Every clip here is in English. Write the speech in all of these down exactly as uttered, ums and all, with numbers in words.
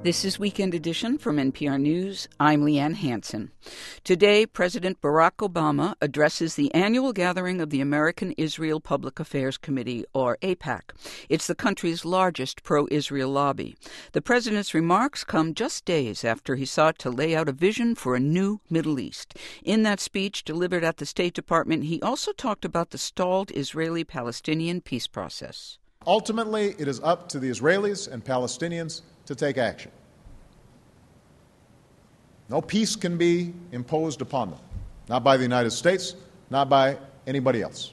This is Weekend Edition from N P R News. I'm Leanne Hansen. Today, President Barack Obama addresses the annual gathering of the American Israel Public Affairs Committee, or AIPAC. It's the country's largest pro-Israel lobby. The president's remarks come just days after he sought to lay out a vision for a new Middle East. In that speech delivered at the State Department, he also talked about the stalled Israeli-Palestinian peace process. Ultimately, it is up to the Israelis and Palestinians to take action. No peace can be imposed upon them, not by the United States, not by anybody else.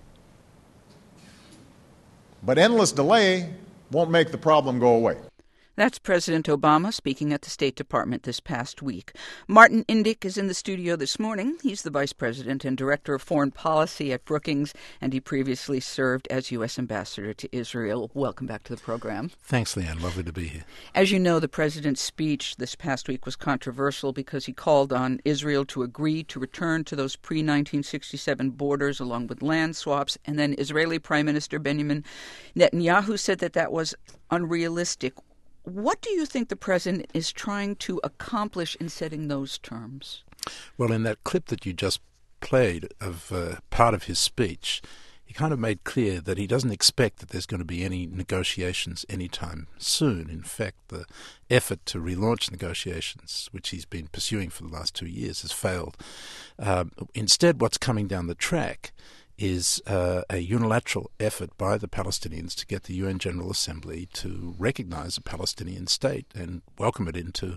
But endless delay won't make the problem go away. That's President Obama speaking at the State Department this past week. Martin Indyk is in the studio this morning. He's the Vice President and Director of Foreign Policy at Brookings, and he previously served as U S Ambassador to Israel. Welcome back to the program. Thanks, Leanne. Lovely to be here. As you know, the President's speech this past week was controversial because he called on Israel to agree to return to those pre nineteen sixty-seven borders along with land swaps, and then Israeli Prime Minister Benjamin Netanyahu said that that was unrealistic. What do you think the president is trying to accomplish in setting those terms? Well, in that clip that you just played of uh, part of his speech, he kind of made clear that he doesn't expect that there's going to be any negotiations anytime soon. In fact, the effort to relaunch negotiations, which he's been pursuing for the last two years, has failed. Uh, instead, what's coming down the track is uh, a unilateral effort by the Palestinians to get the U N General Assembly to recognize a Palestinian state and welcome it into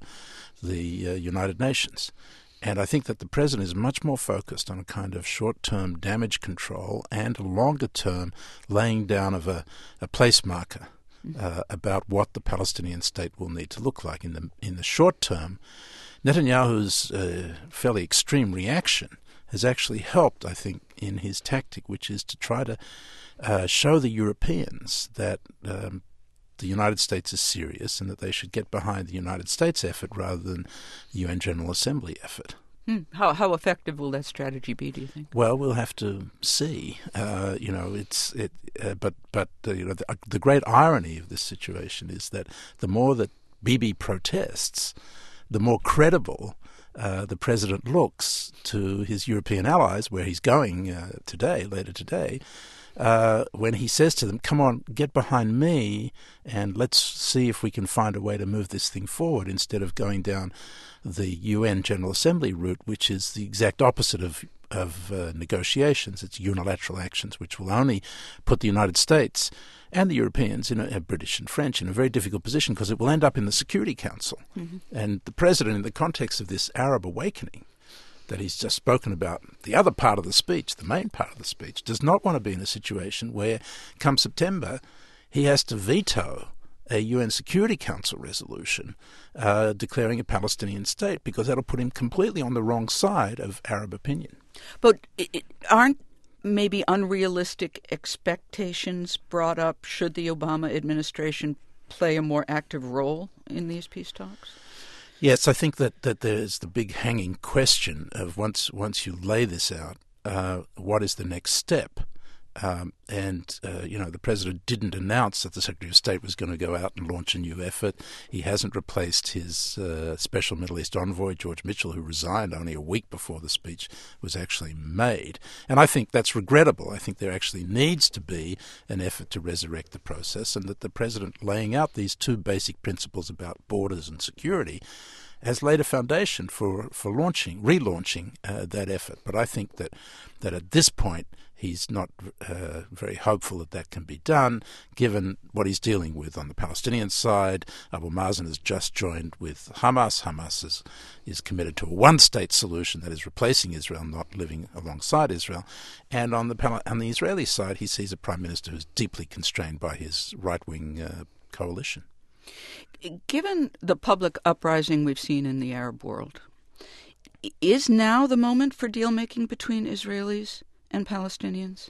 the uh, United Nations. And I think that the president is much more focused on a kind of short-term damage control and a longer-term laying down of a, a place marker uh, about what the Palestinian state will need to look like. In the, in the short term, Netanyahu's uh, fairly extreme reaction has actually helped, I think, in his tactic, which is to try to uh, show the Europeans that um, the United States is serious and that they should get behind the United States effort rather than the U N General Assembly effort. Hmm. How how effective will that strategy be, do you think? Well, we'll have to see. Uh, you know, it's it. Uh, but but uh, you know, the, uh, the great irony of this situation is that the more that Bibi protests, the more credible Uh, the president looks to his European allies, where he's going uh, today, later today, uh, when he says to them, come on, get behind me and let's see if we can find a way to move this thing forward instead of going down the U N General Assembly route, which is the exact opposite of, of uh, negotiations. It's unilateral actions, which will only put the United States and the Europeans, in a, uh, British and French, in a very difficult position because it will end up in the Security Council. Mm-hmm. And the president, in the context of this Arab awakening that he's just spoken about, the other part of the speech, the main part of the speech, does not want to be in a situation where, come September, he has to veto a U N Security Council resolution uh, declaring a Palestinian state, because that'll put him completely on the wrong side of Arab opinion. But it, aren't maybe unrealistic expectations brought up? Should the Obama administration play a more active role in these peace talks? Yes, I think that, that there's the big hanging question of once once you lay this out, uh, what is the next step? Um, and, uh, you know, the president didn't announce that the Secretary of State was going to go out and launch a new effort. He hasn't replaced his uh, special Middle East envoy, George Mitchell, who resigned only a week before the speech was actually made. And I think that's regrettable. I think there actually needs to be an effort to resurrect the process, and that the president laying out these two basic principles about borders and security has laid a foundation for, for launching, relaunching uh, that effort. But I think that, that at this point, he's not uh, very hopeful that that can be done, given what he's dealing with on the Palestinian side. Abu Mazen has just joined with Hamas. Hamas is, is committed to a one-state solution that is replacing Israel, not living alongside Israel. And on the Pal- on the Israeli side, he sees a prime minister who's deeply constrained by his right-wing uh, coalition. Given the public uprising we've seen in the Arab world, is now the moment for deal-making between Israelis and Palestinians?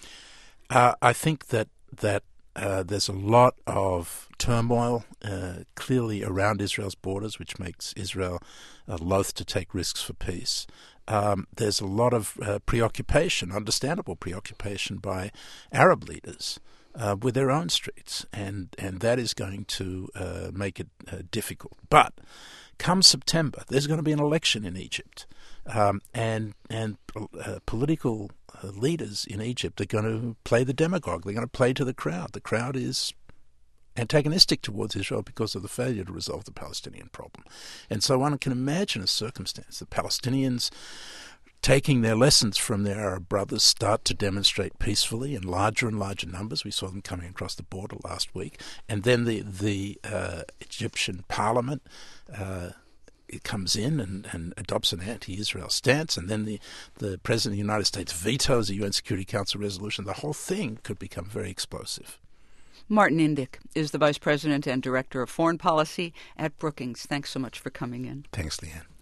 Uh, I think that that uh, there's a lot of turmoil uh, clearly around Israel's borders, which makes Israel uh, loath to take risks for peace. Um, there's a lot of uh, preoccupation, understandable preoccupation by Arab leaders uh, with their own streets, and, and that is going to uh, make it uh, difficult. But come September, there's going to be an election in Egypt, um, and and uh, political uh, leaders in Egypt are going to play the demagogue. They're going to play to the crowd. The crowd is antagonistic towards Israel because of the failure to resolve the Palestinian problem. And so one can imagine a circumstance. The Palestinians, taking their lessons from their Arab brothers, start to demonstrate peacefully in larger and larger numbers. We saw them coming across the border last week. And then the, the uh, Egyptian parliament uh, it comes in and, and adopts an anti-Israel stance, and then the, the President of the United States vetoes a U N Security Council resolution. The whole thing could become very explosive. Martin Indyk is the Vice President and Director of Foreign Policy at Brookings. Thanks so much for coming in. Thanks, Leanne.